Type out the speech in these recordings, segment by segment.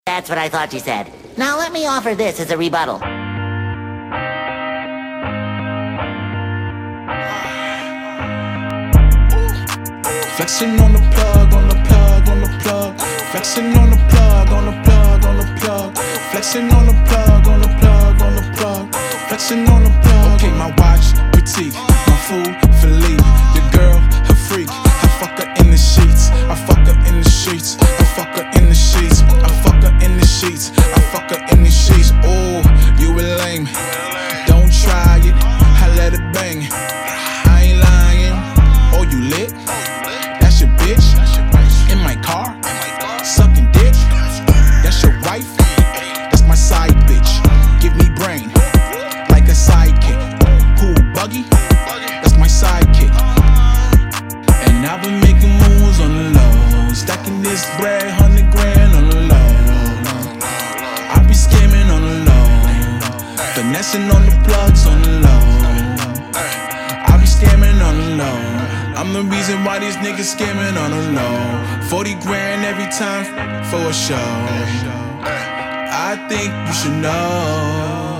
That's what I thought you said. Now let me offer this as a rebuttal. Flexing on the plug, on the plug, on the plug. Flexing on the plug, on the plug, on the plug. Flexing on the plug, on the plug, on the plug. Flexing on the plug. Okay, my watch, petite. My food, Philippe. Your girl, her freak. I fuck her in the sheets. I fuck her in the sheets. I fuck her in the sheets. I fuck her in the sheets. I fuck her in the sheets. Oh, you a lame. Don't try it. I let it bang. I ain't lying. Oh, you lit? That's your bitch. In my car. Sucking dick. That's your wife. That's my side bitch. Give me brain. Like a sidekick. Cool buggy. That's my sidekick. And I've been making moves on the low. Stacking this bread, 100 grand on the low. I be scamming on the low. Finessing on the plugs on the low. I be scamming on the low. I'm the reason why these niggas scamming on the low. 40 grand every time for a show. I think you should know.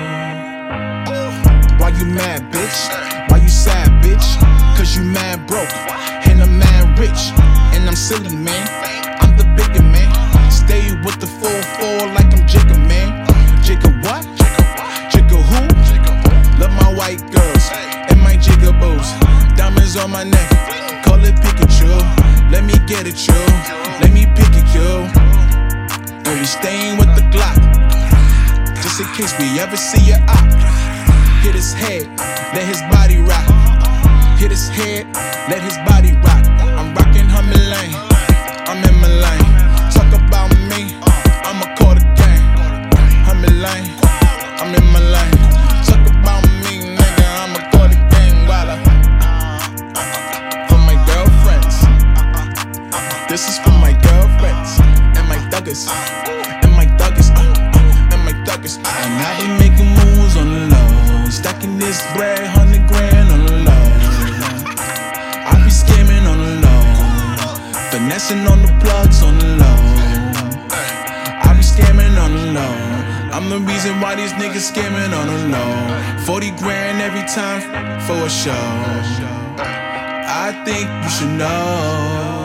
Why you mad, bitch? Why you sad, bitch? Cause you mad broke, and I'm mad rich. And I'm silly, man. I'm the bigger man. Stay with the 4-4 like I'm Jigga, man. Jigga what? Jigga who? Love my white girls and my Jigga boos. Diamonds on my neck, call it Pikachu. Let me get it, you. Let me pick it, you. And we staying with the Glock, just in case we ever see your op. Hit his head, let his body rock. Hit his head, let his body rock. I'm rockin' Hummer Lane, I'm in my lane. Talk about me, I'ma call the game. Hummer Lane, I'm in my lane. Talk about me, nigga, I'ma call the game. Walla. For my girlfriends, this is for my girlfriends and my thuggers, and my thuggers, and my thuggers. And I been making moves on the low, stacking this bread, 100 grand on the low. I be scamming on the low, finessing on the plugs on the low. I be scamming on the low. I'm the reason why these niggas scamming on the low. 40 grand every time for a show. I think you should know.